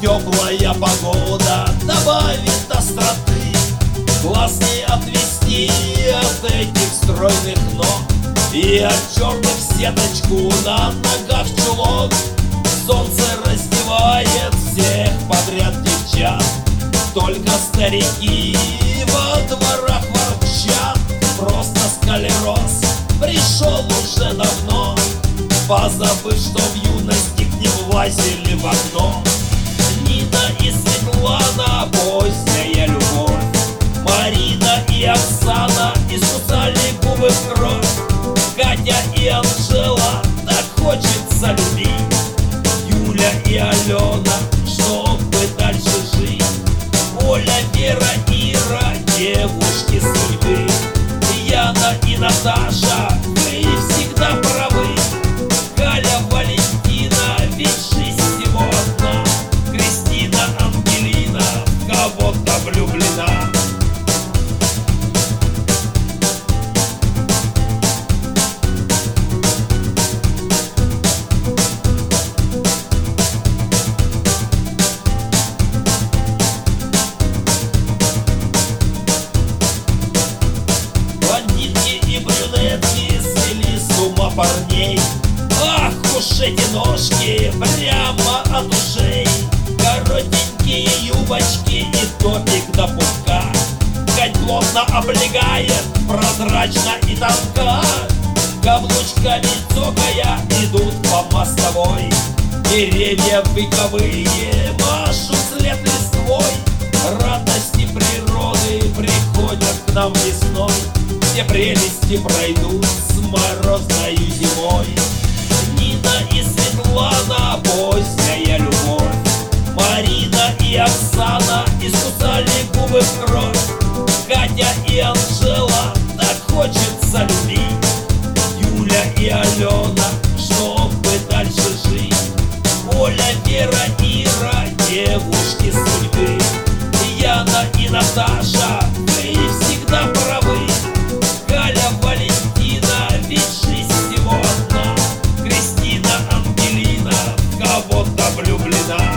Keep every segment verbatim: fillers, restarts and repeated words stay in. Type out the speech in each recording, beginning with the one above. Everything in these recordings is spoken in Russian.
теплая погода добавит остроты. Глаз не отвести от этих стройных ног и от черных сеточку на ногах чулок. Солнце раздевает всех подряд девчат, только старики во дворах ворчат. Просто склероз пришел уже давно, позабыв, что в юности к ним влазили в окно. Нина и Светлана, поздняя любовь, Марина и Оксана искусали губы в кровь. Катя и Анжела, так хочется любить. Юля и Алена, чтобы дальше жить. Оля, Вера, Ира, девушки судьбы. Яна и Наташа, вы всегда правы. Галя, Валентина, ведь жизнь всего одна. Кристина, Ангелина, в кого-то влюблена. Парней, ах уж эти ножки прямо от ушей, коротенькие юбочки и топик до пупка. Ткань плотно облегает, прозрачно и тонка. Каблучками цокая идут по мостовой. Деревья вековые машут след листвой. Радости природы приходят к нам весной. Все прелести пройдут с морозною зимой. Нина и Светлана, поздняя любовь, Марина и Оксана искусали губы в кровь. Катя и Анжела, так хочется любить. Юля и Алена, чтобы дальше жить. Оля, Вера, Ира, девушки судьбы. Яна и Наташа, вы всегда правы. Галя, Валентина, ведь жизнь всего одна. Кристина, Ангелина, в кого-то влюблена.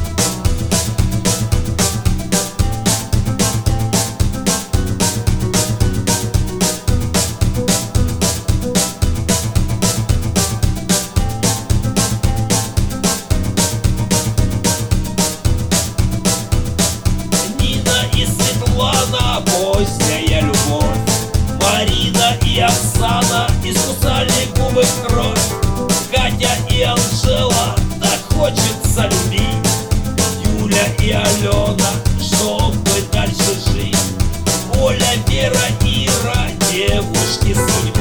Нина и Светлана, поздняя любовь, Марина и Оксана искусали губы в кровь. Катя и Анжела, так хочется любить. Юля и Алена, чтобы дальше жить. Оля, Вера, Ира, девушки судьбы.